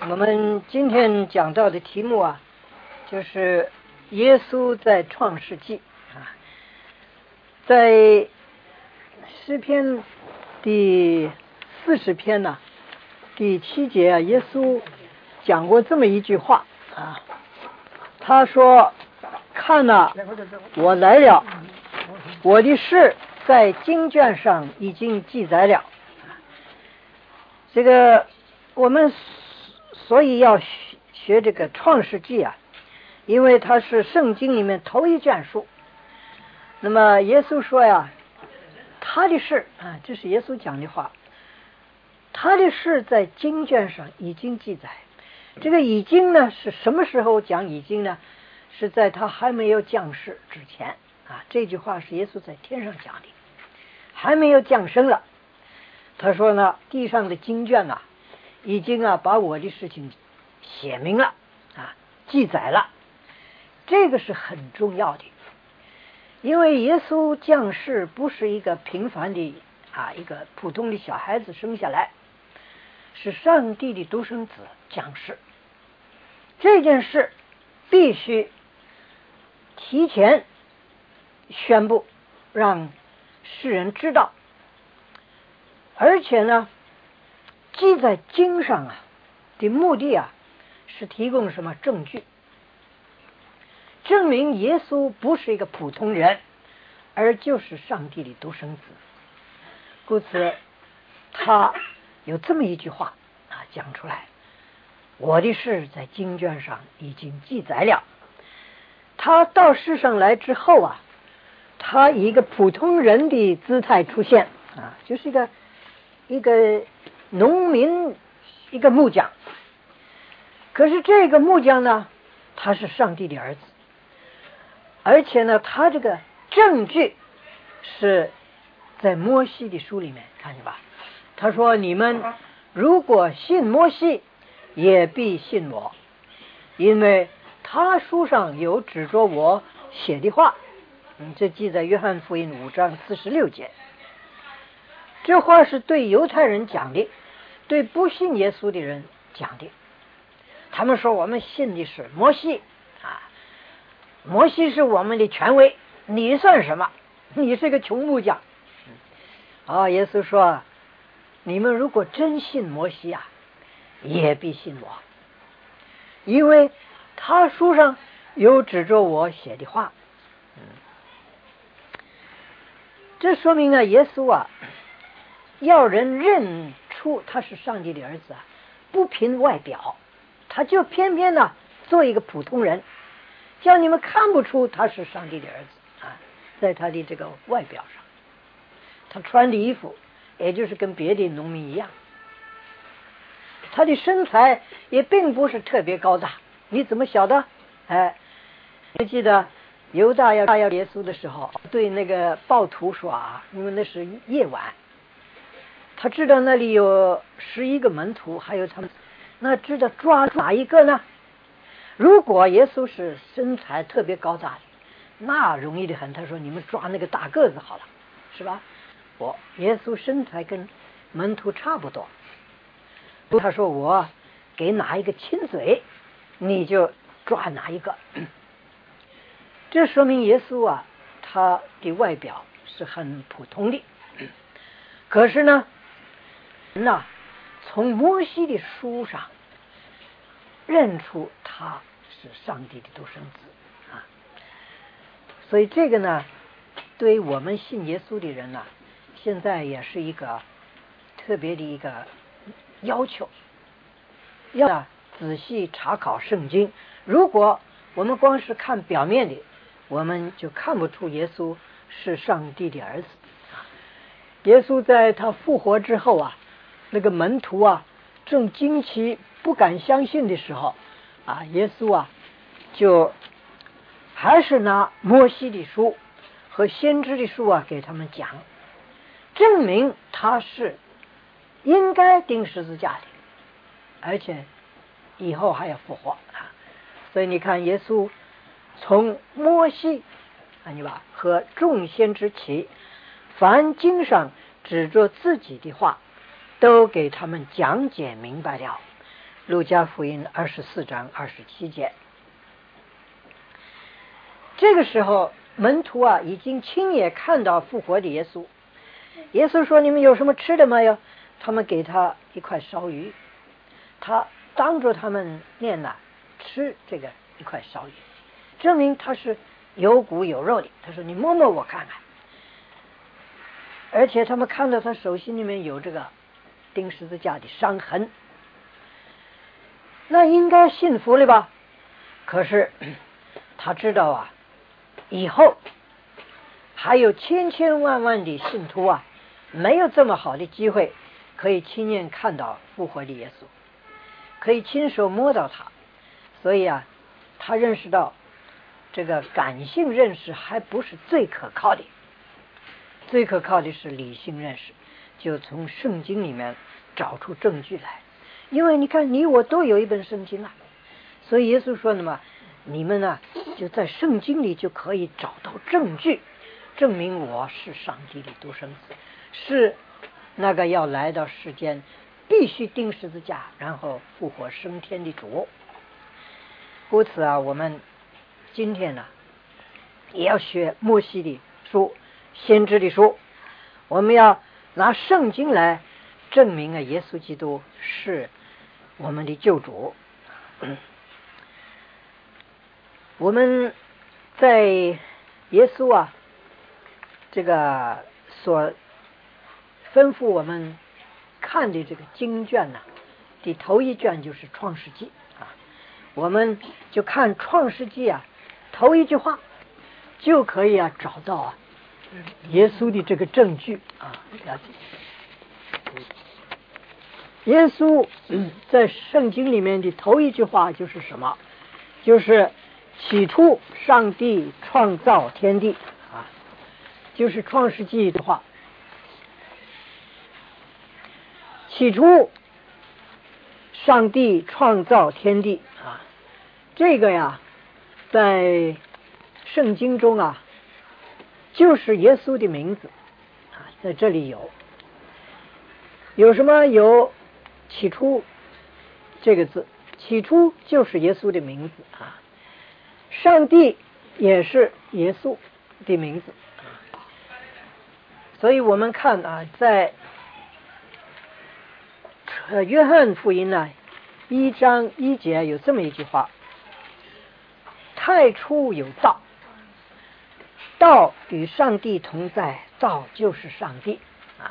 我们今天讲到的题目啊，就是耶稣在创世纪啊，在诗篇第40篇呢，第7节啊，耶稣讲过这么一句话啊，他说：“看哪，我来了，我的事在经卷上已经记载了。”这个我们所以要学这个创世纪啊，因为它是圣经里面头一卷书。那么耶稣说呀，他的事啊，这是耶稣讲的话，他的事在经卷上已经记载。这个已经呢，是什么时候讲已经呢？是在他还没有降世之前啊。这句话是耶稣在天上讲的，还没有降生了。他说呢，地上的经卷啊，已经啊把我的事情写明了啊，记载了。这个是很重要的，因为耶稣降世不是一个平凡的啊一个普通的小孩子生下来，是上帝的独生子降世。这件事必须提前宣布，让世人知道。而且呢，记在经上啊的目的啊，是提供什么证据？证明耶稣不是一个普通人，而就是上帝的独生子。故此，他有这么一句话啊讲出来：我的事在经卷上已经记载了。他到世上来之后啊，他以一个普通人的姿态出现啊，就是一个农民，一个木匠。可是这个木匠呢，他是上帝的儿子，而且呢，他这个证据是在摩西的书里面，看见吧？他说：“你们如果信摩西，也必信我，因为他书上有指着我写的话。”这记在约翰福音5章46节。这话是对犹太人讲的，对不信耶稣的人讲的。他们说我们信的是摩西啊，摩西是我们的权威，你算什么？你是个穷木匠。耶稣说：你们如果真信摩西啊，也必信我，因为他书上有指着我写的话。这说明耶稣啊，要人认出他是上帝的儿子啊，不凭外表，他就偏偏呢做一个普通人，叫你们看不出他是上帝的儿子啊，在他的这个外表上，他穿的衣服也就是跟别的农民一样，他的身材也并不是特别高大。你怎么晓得？你记得犹大要耶稣的时候，对那个暴徒说啊，因为那是夜晚，他知道那里有11个门徒，还有他们，那知道抓哪一个呢？如果耶稣是身材特别高大的，那容易的很。他说：“你们抓那个大个子好了，是吧？”耶稣身材跟门徒差不多。他说：“我给哪一个亲嘴，你就抓哪一个。”这说明耶稣啊，他的外表是很普通的。可是呢，从摩西的书上认出他是上帝的独生子啊。所以这个呢，对于我们信耶稣的人呢，现在也是一个特别的一个要求，要仔细查考圣经。如果我们光是看表面的，我们就看不出耶稣是上帝的儿子。耶稣在他复活之后啊，那个门徒啊正惊奇不敢相信的时候啊，耶稣啊就还是拿摩西的书和先知的书啊给他们讲，证明他是应该钉十字架的，而且以后还要复活啊。所以你看，耶稣从摩西和众先知起，凡经上指着自己的话，都给他们讲解明白了， 路加福音24章27节。这个时候门徒啊已经亲眼看到复活的耶稣。耶稣说：“你们有什么吃的没有？”他们给他一块烧鱼，他当着他们面呢吃这个一块烧鱼，证明他是有骨有肉的。他说：“你摸摸我看看。”而且他们看到他手心里面有这个钉十字架的伤痕，那应该信服了吧？可是他知道啊，以后还有千千万万的信徒啊，没有这么好的机会可以亲眼看到复活的耶稣，可以亲手摸到他。所以啊，他认识到这个感性认识还不是最可靠的，最可靠的是理性认识，就从圣经里面找出证据来。因为你看，你我都有一本圣经啊，所以耶稣说的嘛，你们呢就在圣经里就可以找到证据，证明我是上帝的独生子，是那个要来到世间必须钉十字架然后复活升天的主。故此啊，我们今天呢也要学摩西的书，先知的书，我们要拿圣经来证明啊，耶稣基督是我们的救主。我们在耶稣啊这个所吩咐我们看的这个经卷呢的头一卷就是创世纪啊，我们就看创世纪啊头一句话就可以啊找到啊耶稣的这个证据啊。耶稣在圣经里面的头一句话就是什么？就是起初上帝创造天地啊，就是创世纪的话。起初上帝创造天地啊，这个呀在圣经中啊就是耶稣的名字啊，在这里有什么？有起初这个字，起初就是耶稣的名字啊，上帝也是耶稣的名字。所以我们看啊，在约翰福音呢1章1节有这么一句话：太初有道，道与上帝同在，道就是上帝啊。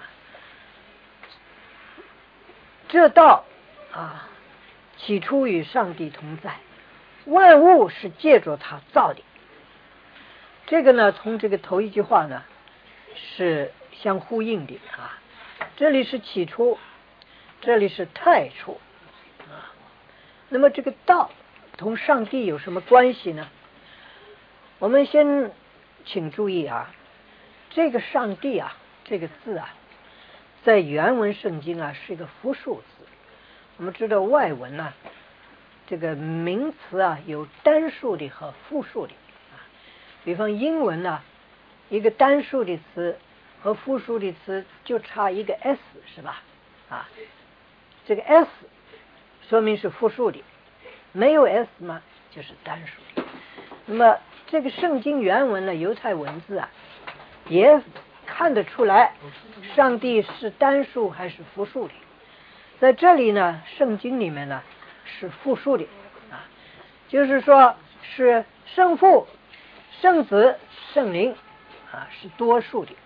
这道啊，起初与上帝同在，万物是借着他造的。这个呢，从这个头一句话呢是相呼应的啊。这里是起初，这里是太初啊。那么这个道同上帝有什么关系呢？我们先请注意啊，这个上帝啊这个字啊，在原文圣经啊是一个复数字。我们知道外文呢这个名词啊有单数的和复数的啊。比方英文呢，一个单数的词和复数的词就差一个 s 是吧？啊，这个 s 说明是复数的，没有 s 嘛就是单数。那么这个圣经原文呢，犹太文字啊也看得出来上帝是单数还是复数的。在这里呢，圣经里面呢是复数的啊，就是说是圣父、圣子、圣灵啊，是多数的。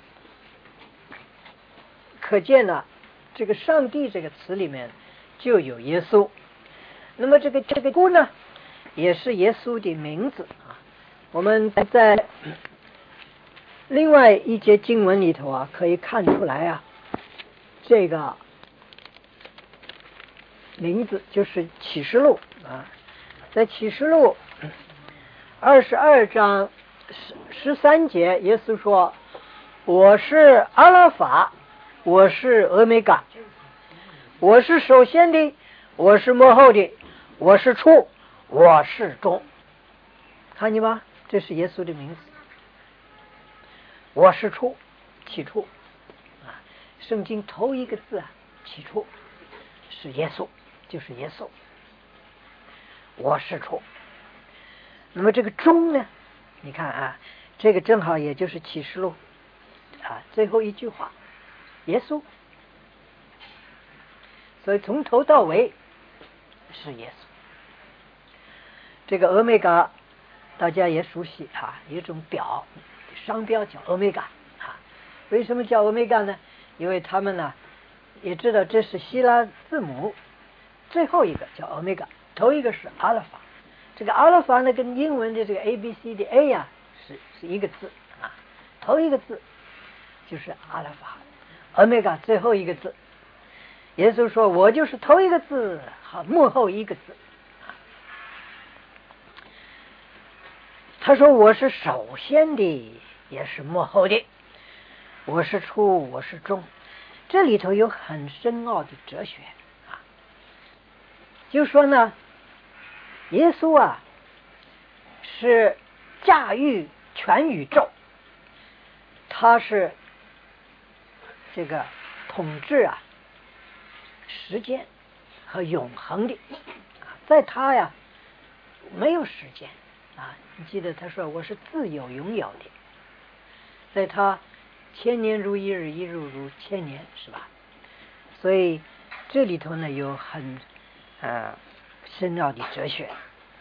可见呢，这个上帝这个词里面就有耶稣。那么这个父呢，也是耶稣的名字啊。我们在另外一节经文里头啊，可以看出来啊，这个名字就是启示录啊。在启示录22章13节，耶稣说：“我是阿拉法，我是俄梅嘎，我是首先的，我是末后的，我是初，我是终。”看见吗？这是耶稣的名字。我是初，起初啊，圣经头一个字啊，起初是耶稣就是耶稣，我是主。那么这个中呢，你看啊，这个正好也就是启示录啊最后一句话，耶稣。所以从头到尾是耶稣。这个欧米伽大家也熟悉啊，有一种表商标叫欧米伽啊。为什么叫欧米伽呢？因为他们呢也知道这是希腊字母，最后一个叫欧米伽，头一个是阿拉法。这个阿拉法呢跟英文的这个 ABC 的 A 呀是一个字啊，头一个字就是阿拉法，欧米伽最后一个字。耶稣说我就是头一个字和幕后一个字。他说我是首先的也是幕后的，我是初我是终。这里头有很深奥的哲学啊，就说呢耶稣啊是驾驭全宇宙，他是这个统治啊时间和永恒的啊，在他呀没有时间啊，你记得他说我是自有永有的，在他千年如一日，一日如千年，是吧？所以这里头呢有很深奥的哲学。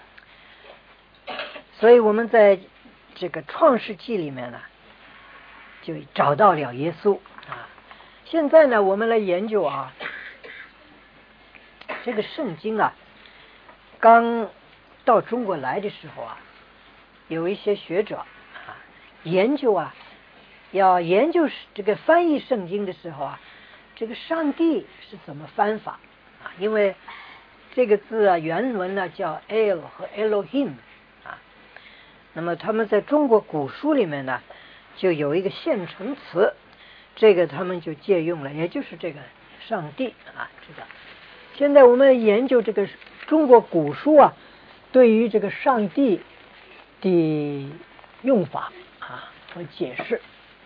所以我们在这个创世纪里面呢就找到了耶稣啊。现在呢我们来研究啊这个圣经啊，刚到中国来的时候啊，有一些学者啊研究啊，要研究这个翻译圣经的时候啊，这个上帝是怎么翻法啊？因为这个字啊原文呢叫 El 和 Elohim 啊，那么他们在中国古书里面呢就有一个现成词，这个他们就借用了，也就是这个上帝啊。这个现在我们研究这个中国古书啊，对于这个上帝的用法啊和解释。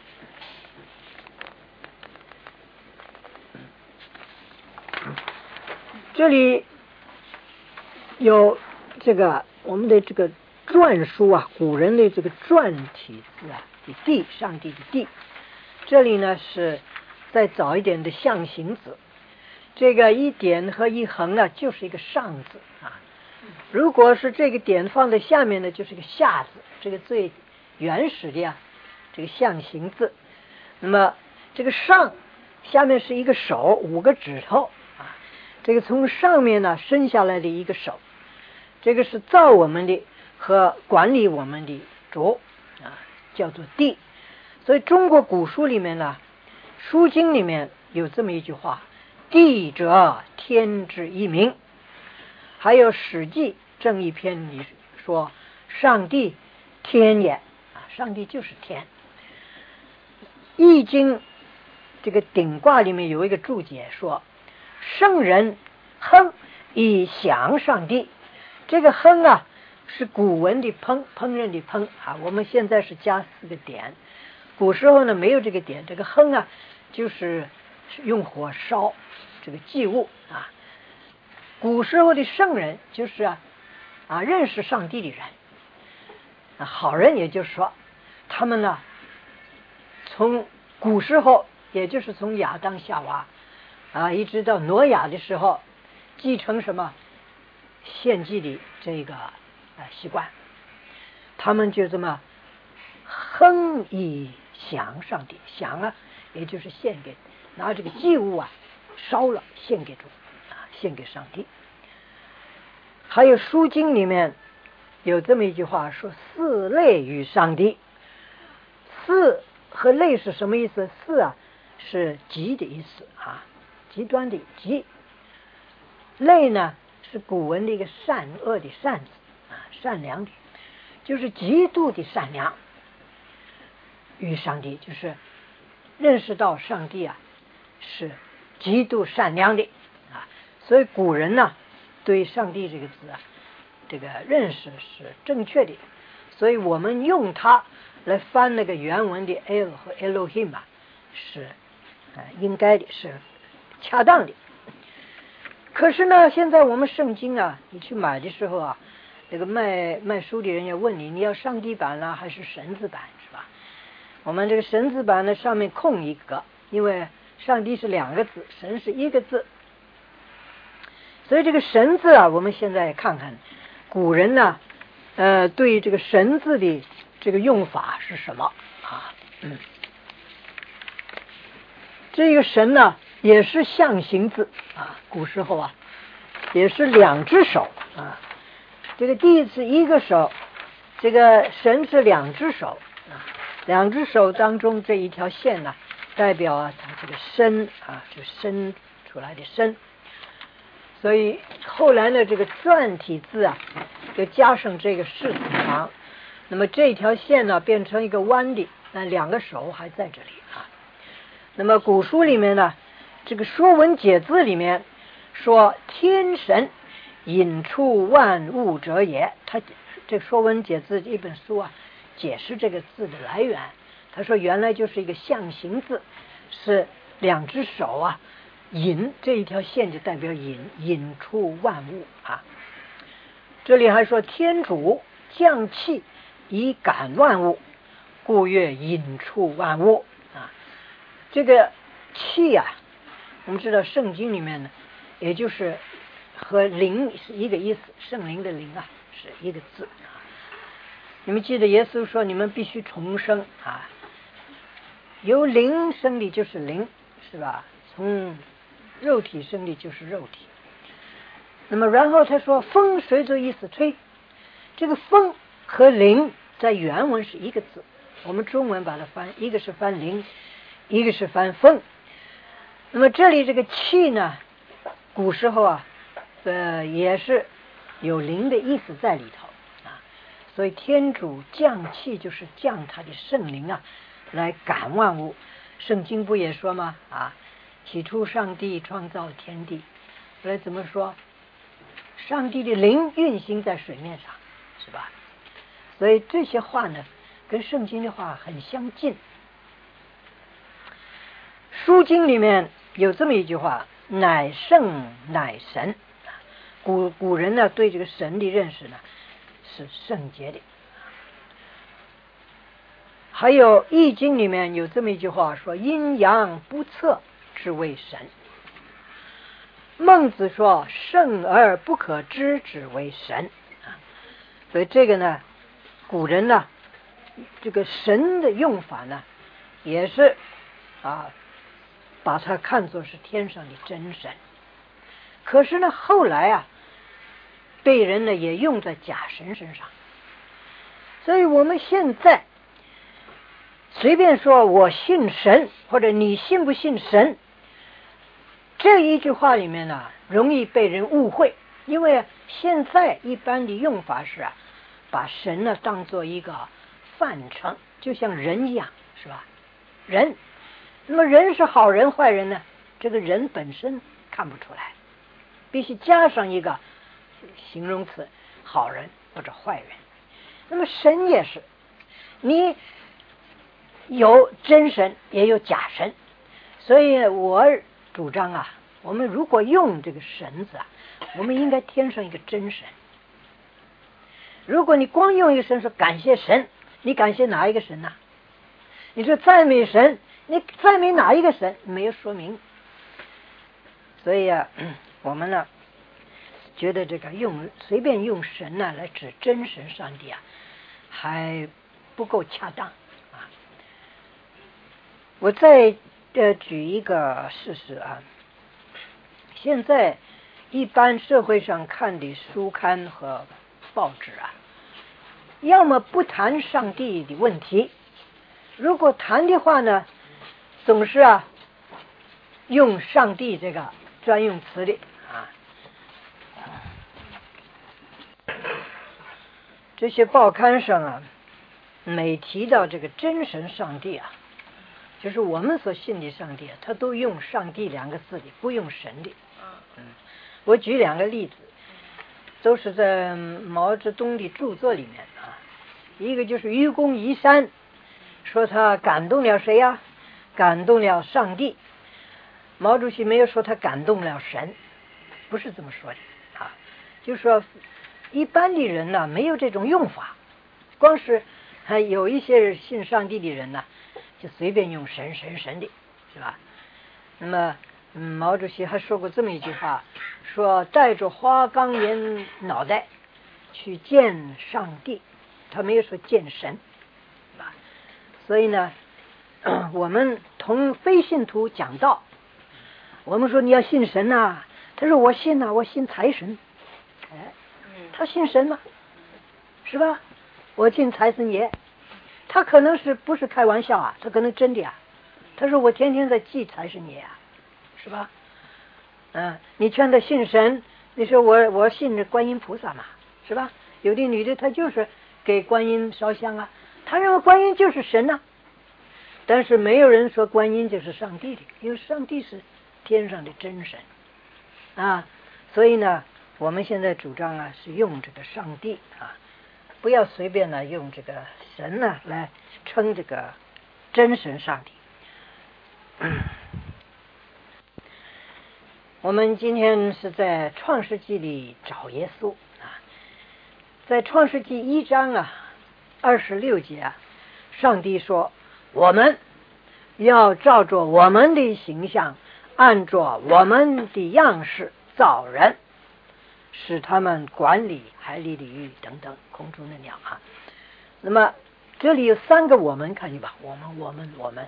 这里有这个我们的这个篆书啊，古人的这个篆体字啊的帝，上帝的帝。这里呢是再早一点的象形字，这个一点和一横啊就是一个上字啊。如果是这个点放在下面呢，就是个下字，这个最原始的呀，这个象形字。那么这个上下面是一个手，五个指头啊，这个从上面呢伸下来的一个手，这个是造我们的和管理我们的主啊，叫做帝。所以中国古书里面呢，书经里面有这么一句话：帝者，天之一名。还有史记正一篇里说上帝天也啊，上帝就是天。易经这个顶卦里面有一个注解说圣人亨以享上帝，这个亨啊是古文的烹饪的烹啊，我们现在是加4个点，古时候呢没有这个点，这个亨啊就是用火烧这个祭物啊。古时候的圣人就是认识上帝的人好人，也就是说他们呢从古时候也就是从亚当夏娃一直到挪亚的时候继承什么献祭的这个习惯，他们就这么亨以享上帝，享也就是献给，拿这个祭物烧了献给主献给上帝。还有书经里面有这么一句话说四类于上帝。四和类是什么意思？四是极的意思极端的极。类呢是古文的一个善恶的善字善良的，就是极度的善良。与上帝就是认识到上帝是极度善良的所以古人呢对上帝这个字这个认识是正确的，所以我们用它来翻那个原文的 El 和 Elohim 是应该的，是恰当的。 可是呢，现在我们圣经啊，你去买的时候啊，那个卖书的人要问你要上帝版啦还是神字版，是吧？我们这个神字版呢，上面空一个，因为上帝是2个字，神是1个字，所以这个神字啊，我们现在看看古人呢，对这个神字的这个用法是什么啊？这个神呢，也是象形字啊，古时候啊，也是2只手啊。这个第一次1个手，这个神是2只手啊，2只手当中这一条线呢，代表啊它这个伸啊，就伸出来的伸。所以后来呢，这个篆体字啊，就加上这个士字旁，那么这条线呢变成一个弯的，那2个手还在这里啊。那么古书里面呢，这个《说文解字》里面说天神引出万物者也，他这个《说文解字》一本书啊，解释这个字的来源。他说原来就是一个象形字，是2只手啊，引这一条线就代表引出万物啊。这里还说天主降气以感万物，故曰引出万物啊。这个气啊，我们知道圣经里面呢，也就是和灵是一个意思，圣灵的灵啊是一个字啊。你们记得耶稣说你们必须重生啊，由灵生的就是灵，是吧？从肉体生的就是肉体。那么然后他说风随着意思吹，这个风和灵在原文是一个字，我们中文把它翻，一个是翻灵，一个是翻风。那么这里这个气呢，古时候啊，也是有灵的意思在里头啊，所以天主降气就是降他的圣灵啊，来感万物。圣经不也说吗？啊，起初上帝创造天地，后来怎么说？上帝的灵运行在水面上，是吧？所以这些话呢，跟圣经的话很相近。书经里面有这么一句话，乃圣乃神。古人呢对这个神的认识呢是圣洁的。还有易经里面有这么一句话说，阴阳不测之谓神。孟子说圣而不可知之为神啊。所以这个呢，古人呢这个神的用法呢也是啊，把它看作是天上的真神。可是呢后来啊，被人呢也用在假神身上。所以我们现在随便说我信神，或者你信不信神，这一句话里面呢容易被人误会。因为现在一般的用法是啊，把神呢当做一个范畴，就像人一样，是吧？人，那么人是好人坏人呢？这个人本身看不出来，必须加上一个形容词，好人或者坏人。那么神也是，你有真神也有假神。所以我主张啊，我们如果用这个神字啊，我们应该添上一个真神。如果你光用一个神说感谢神，你感谢哪一个神呢？你说赞美神，你赞美哪一个神？没有说明。所以啊，我们呢觉得这个随便用神呢来指真神上帝啊，还不够恰当啊。我再举一个事实啊，现在一般社会上看的书刊和报纸啊，要么不谈上帝的问题，如果谈的话呢，总是啊用上帝这个专用词的啊。这些报刊上啊，每提到这个真神上帝啊，就是我们所信的上帝啊，他都用上帝2个字的，不用神的。我举2个例子，都是在毛泽东的著作里面啊。一个就是愚公移山，说他感动了谁呀？感动了上帝。毛主席没有说他感动了神不是这么说的啊。就是说一般的人呢没有这种用法，光是还有一些信上帝的人呢就随便用神神神的，是吧？那么毛主席还说过这么一句话，说带着花岗岩脑袋去见上帝，他没有说见神，是吧？所以呢我们同非信徒讲道，我们说你要信神啊，他说我信啊，我信财神。哎，他信神吗？是吧？我信财神爷，他可能是不是开玩笑啊？他可能真的啊。他说我天天在祭财神爷啊，是吧？你劝他信神，你说我信着观音菩萨嘛，是吧？有的女的她就是给观音烧香啊，她认为观音就是神啊。但是没有人说观音就是上帝的，因为上帝是天上的真神啊。所以呢我们现在主张啊是用这个上帝啊，不要随便呢用这个神呢来称这个真神上帝。我们今天是在创世纪里找耶稣啊，在创世纪1章26节上帝说我们要照着我们的形象，按着我们的样式造人，使他们管理海里的鱼等等空中的鸟啊。那么这里有3个我们，看见吧？我们，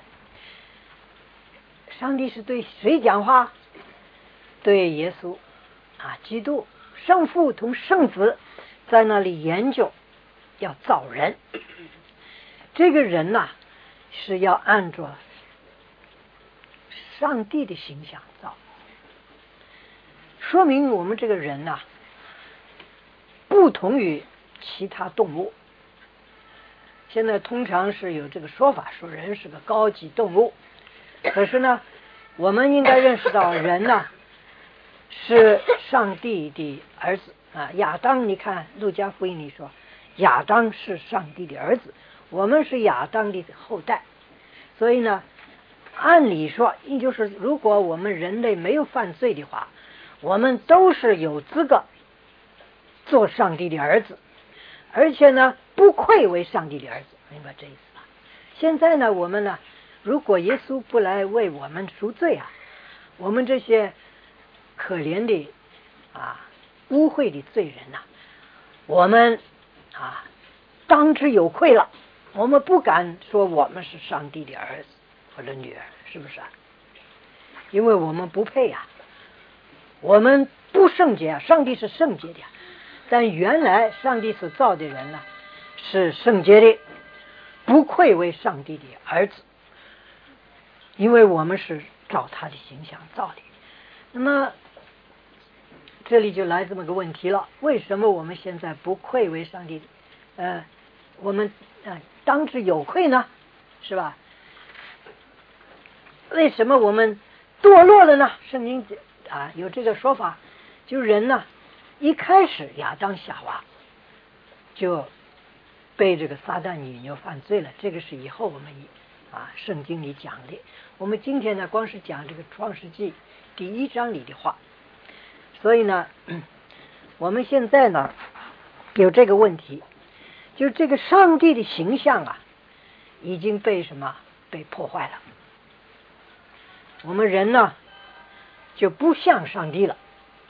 上帝是对谁讲话？对耶稣啊，基督，圣父同圣子在那里研究要造人。这个人是要按照上帝的形象造，说明我们这个人不同于其他动物。现在通常是有这个说法，说人是个高级动物，可是呢我们应该认识到人是上帝的儿子啊。亚当，你看路加福音里说亚当是上帝的儿子，我们是亚当的后代。所以呢按理说，也就是如果我们人类没有犯罪的话，我们都是有资格做上帝的儿子，而且呢不愧为上帝的儿子，明白这意思吧？现在呢我们如果耶稣不来为我们赎罪我们这些可怜的污秽的罪人我们当之有愧了。我们不敢说我们是上帝的儿子或者女儿，是不是因为我们不配我们不圣洁上帝是圣洁的但原来上帝所造的人是圣洁的，不愧为上帝的儿子，因为我们是照他的形象造的。那么这里就来这么个问题了，为什么我们现在不愧为上帝我们当之有愧呢？是吧？为什么我们堕落了呢？圣经有这个说法，就人一开始亚当夏娃就被这个撒旦引诱犯罪了，这个是以后我们圣经里讲的。我们今天光是讲这个创世纪第1章里的话，所以呢我们现在有这个问题，就这个上帝的形象已经被被破坏了。我们人就不像上帝了，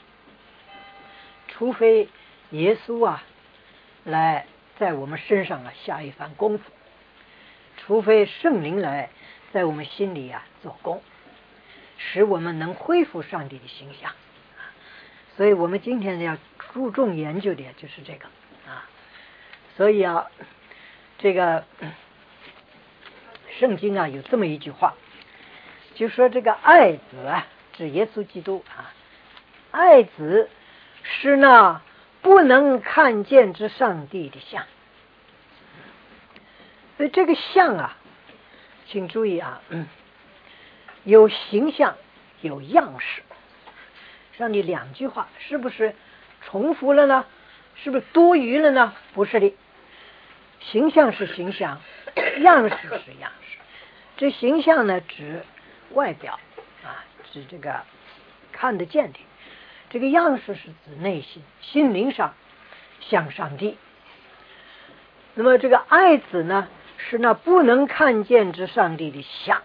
除非耶稣来在我们身上下一番功夫，除非圣灵来在我们心里做工，使我们能恢复上帝的形象。所以我们今天要注重研究的就是这个所以这个圣经有这么一句话，就说这个爱子指耶稣基督爱子是那不能看见之上帝的像。所以这个像请注意有形象有样式。上帝2句话是不是重复了呢？是不是多余了呢？不是的，形象是形象，样式是样式。这形象呢指外表指这个看得见的， 这个样式是指内心心灵上像上帝。那么这个爱子呢，是那不能看见之上帝的像。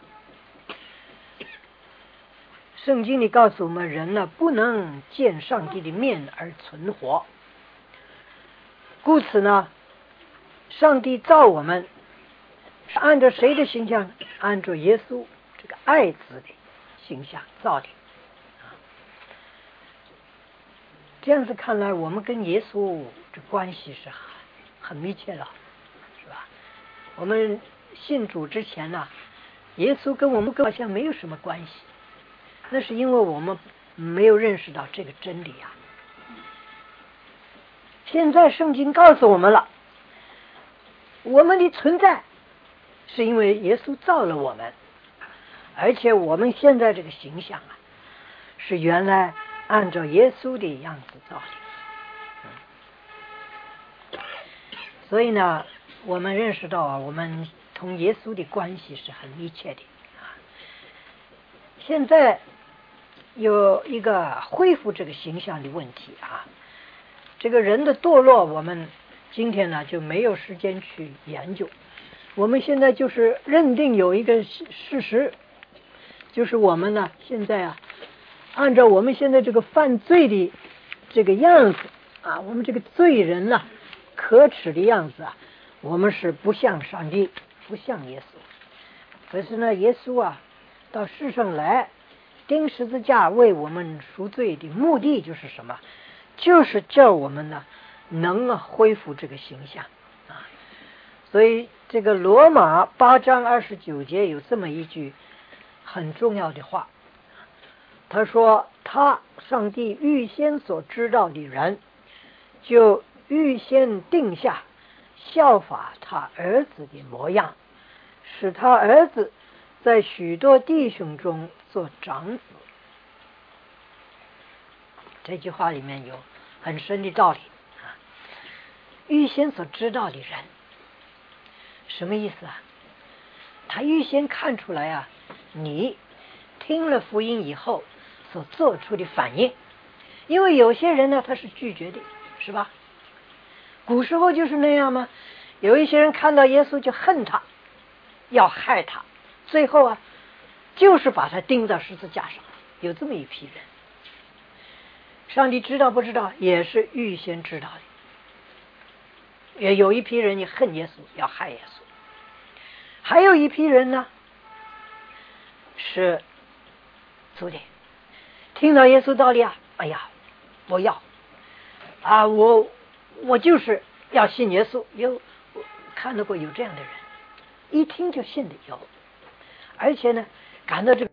圣经里告诉我们，人呢不能见上帝的面而存活，故此呢，上帝造我们是按照谁的形象？按照耶稣这个爱子的形象造的。这样子看来，我们跟耶稣这关系是很密切了，是吧？我们信主之前呢，耶稣跟我们好像没有什么关系，那是因为我们没有认识到这个真理啊。现在圣经告诉我们了，我们的存在是因为耶稣造了我们，而且我们现在这个形象啊，是原来按照耶稣的样子造的。所以呢，我们认识到啊，我们同耶稣的关系是很密切的啊。现在有一个恢复这个形象的问题啊，这个人的堕落，我们今天呢就没有时间去研究。我们现在就是认定有一个事实，就是我们呢现在啊，按照我们现在这个犯罪的这个样子啊，我们这个罪人呢可耻的样子啊，我们是不像上帝，不像耶稣。可是呢，耶稣啊到世上来钉十字架为我们赎罪的目的就是什么？就是叫我们呢能恢复这个形象啊。所以这个罗马8章29节有这么一句很重要的话，他说他上帝预先所知道的人，就预先定下效法他儿子的模样，使他儿子在许多弟兄中做长子。这句话里面有很深的道理啊！预先所知道的人，什么意思啊？他预先看出来啊，你听了福音以后所做出的反应。因为有些人呢，他是拒绝的，是吧？古时候就是那样吗？有一些人看到耶稣就恨他，要害他，最后啊，就是把他钉到十字架上。有这么一批人，上帝知道不知道？也是预先知道的。也有一批人你恨耶稣，要害耶稣。还有一批人呢，是徒弟，听到耶稣道理啊，哎呀，我要啊，我就是要信耶稣。有看到过有这样的人，一听就信的有，而且呢，感到这个